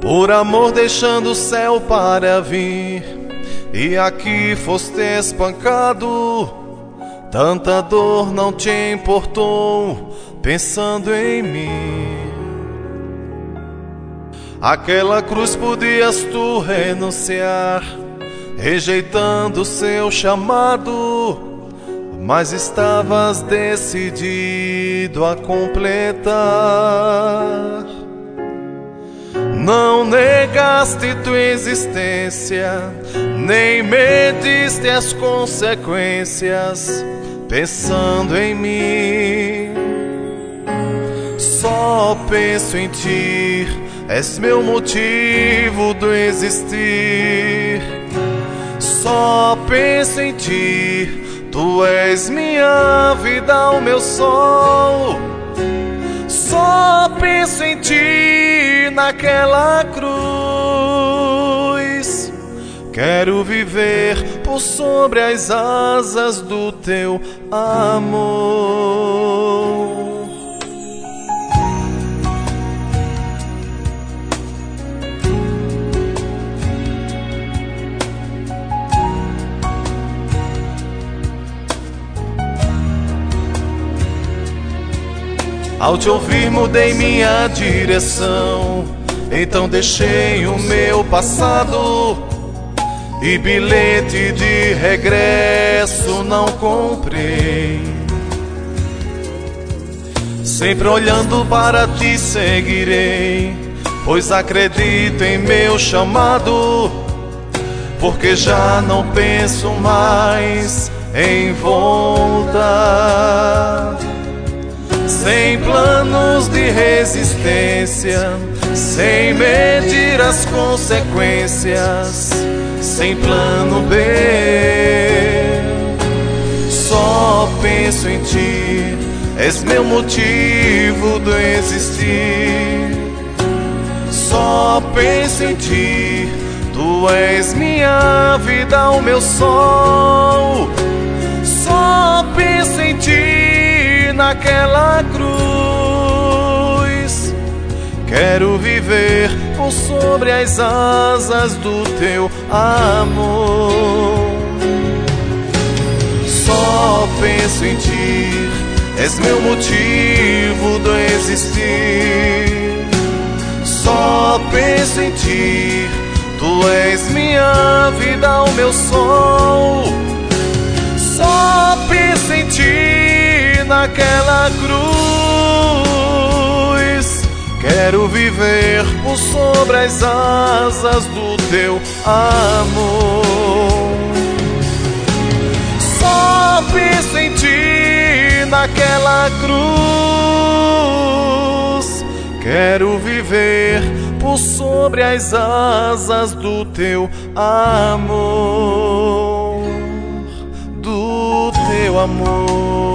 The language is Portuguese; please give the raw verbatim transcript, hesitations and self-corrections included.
por amor deixando o céu para vir, e aqui foste espancado. Tanta dor não te importou, pensando em mim. Aquela cruz podias tu renunciar, rejeitando o seu chamado, mas estavas decidido a completar. Não negaste tua existência, nem mediste as consequências, pensando em mim. Só penso em ti, és meu motivo do existir. Só penso em ti, tu és minha vida, o meu sol. Só penso em ti naquela cruz. Quero viver por sobre as asas do teu amor. Ao te ouvir mudei minha direção, então deixei o meu passado e bilhete de regresso não comprei. Sempre olhando para ti seguirei, pois acredito em meu chamado, porque já não penso mais em voltar. Sem planos de resistência, sem medir as consequências, sem plano B. Só penso em ti, és meu motivo do existir. Só penso em ti, tu és minha vida, o meu sol. Só penso em ti naquela cruz. Quero viver por sobre as asas do teu amor. Só penso em ti, és meu motivo do existir. Só penso em ti, tu és minha vida, o meu sol. Só penso em ti naquela cruz. Quero viver por sobre as asas do teu amor. Só penso em ti naquela cruz. Quero viver por sobre as asas do teu amor, do teu amor.